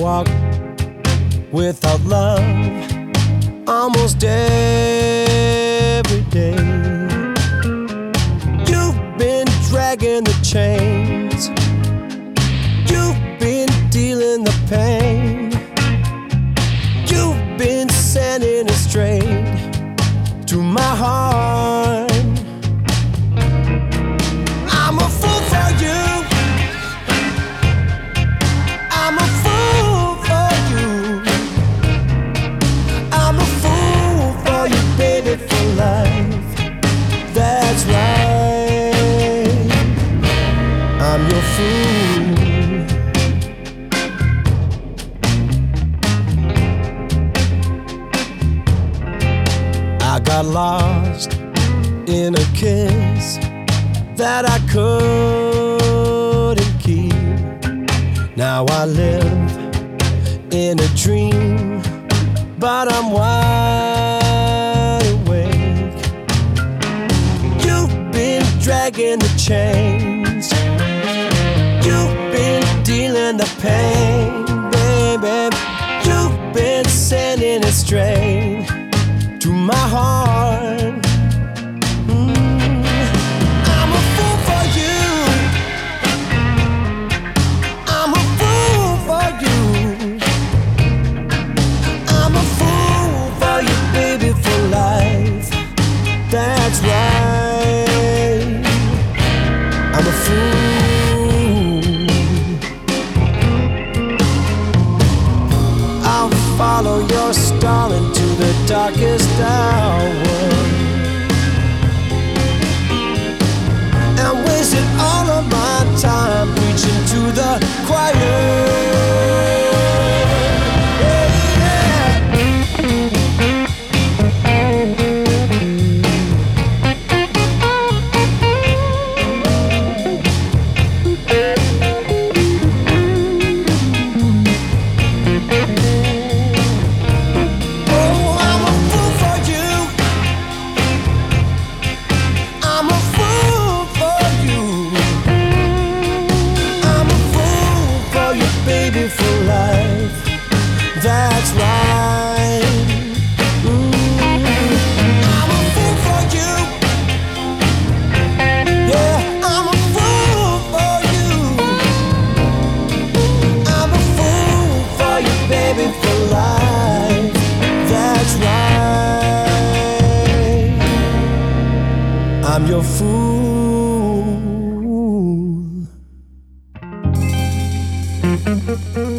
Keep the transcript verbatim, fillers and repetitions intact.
walk without love almost every day. You've been dragging the chains, you've been dealing the pain, you've been sending it straight to my heart. I'm a fool for you, I'm a fool for you, I'm a fool for you, baby, for life. That's right, I'm your fool. I got lost in a kiss that I couldn't keep. Now I live in a dream, but I'm wide awake. You've been dragging the chains, you've been dealing the pain, baby. You've been sending it straight to my heart. That's right, I'm a fool. I'll follow your star into the darkest hour and wasted all of my time preaching to the choir. For life, that's right. Mm. I'm a fool for you. Yeah, I'm a fool for you. I'm a fool for you, baby, for life. That's right, I'm your fool. Thank you.